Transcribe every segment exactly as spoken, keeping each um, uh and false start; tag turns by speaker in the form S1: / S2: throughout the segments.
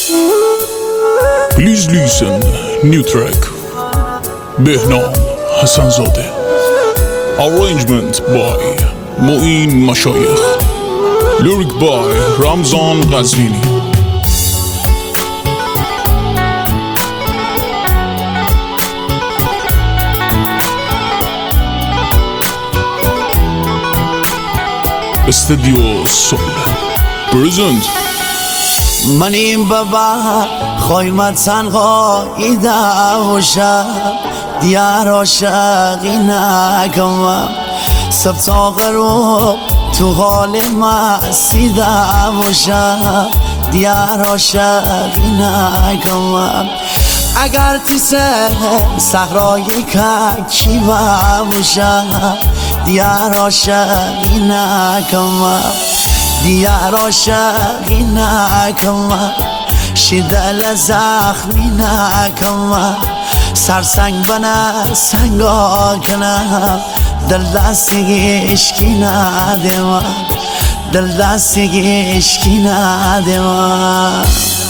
S1: Please listen, new track, Behnam Hasanzadeh. Arrangement by Moin Mashayekh. Lyric by Ramzan Ghazvini. Studio Soul Present.
S2: منیم بابا خویمت سنگایی داوشا دیار عاشقی نکم سب تا غروب تو حال مستی داوشا دیار عاشقی نکم اگر تیسه صحرای ککی باشا دیار عاشقی نکم دیار عاشقی نکم شدل زخمی نکم سرسنگ بنا سنگا کنم دل دستی عشقی ندم دل دستی عشقی ندم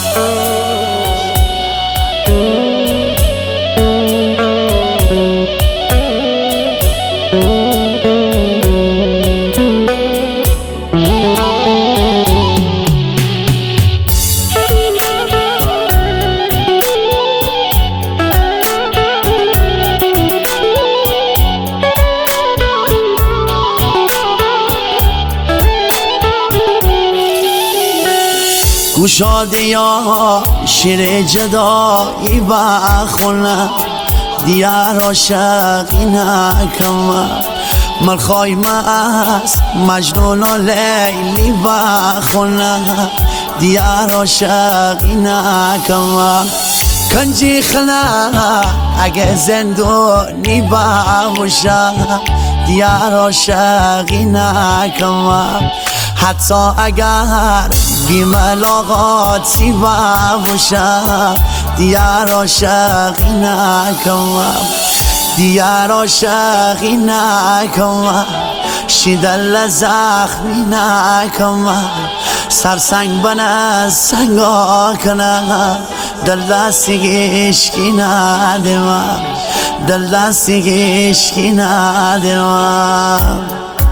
S2: گشاده یا شیر جدایی بخونم دیار عاشقی نکم ملخای مست مجنون و لیلی بخونم دیار عاشقی نکم کنجی خلا اگه زندونی باشم دیار عاشقی نکم حتی اگر بی ملاقاتی باشم دیار عاشقی نکم دیار عاشقی نکم شدل زخمی نکم سرسنگ بنا سنگا کنم دل دستی عشقی ندم دل دستی عشقی ندم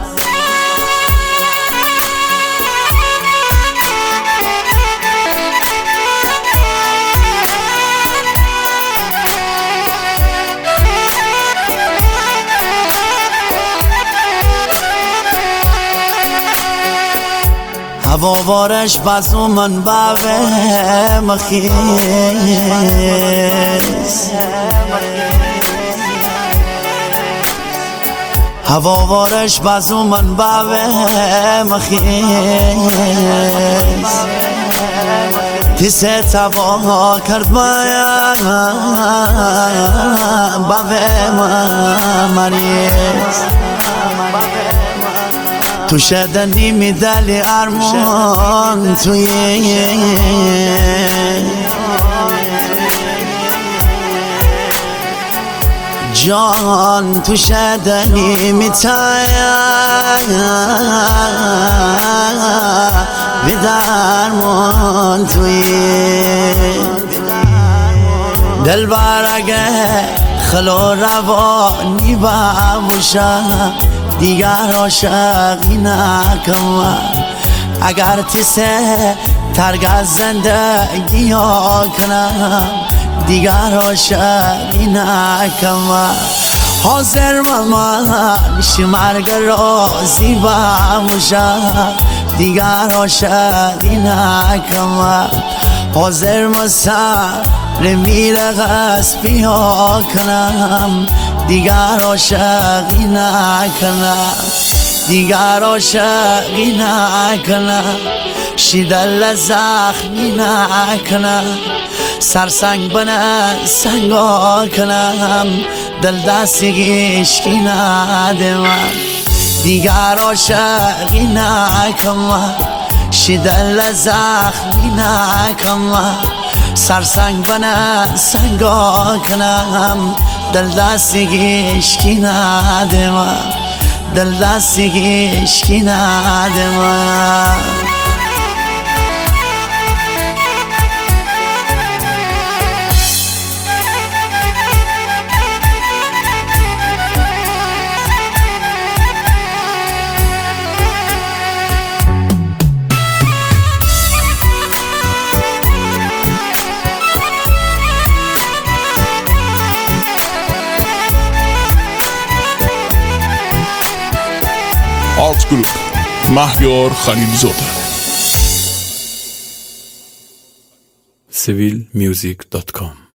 S2: هوا وارش بازو من باوه مخیز هوا وارش بازو من باوه مخیز تیسه تبا کرد باید باوه مریز تو شدنی میدلی ارمان توی جان تو شدنی میتایم به درمان توی دل برگه خلو روانی باشم دیگر عاشقی نکم اگر تیسه ترک از زندگی ها کنم دیگر عاشقی نکم حاضر من شمرگ رازی باشم دیگر عاشقی نکم حاضر من سر میره غصبی ها کنم دیگر عاشقی نکنم دیگر عاشقی نکنم شدل زخمی نکنم سرسنگ بنا سنگا کنم دل دستی عشقی ندم دیگر عاشقی نکنم شدل زخمی نکنم سرسنگ بنا سنگا کنم دل دستی عشقی ندم دل دستی عشقی ندم
S1: آرت گروپ مهیار خلیلزاده.
S3: سیویل میوزیک دات کام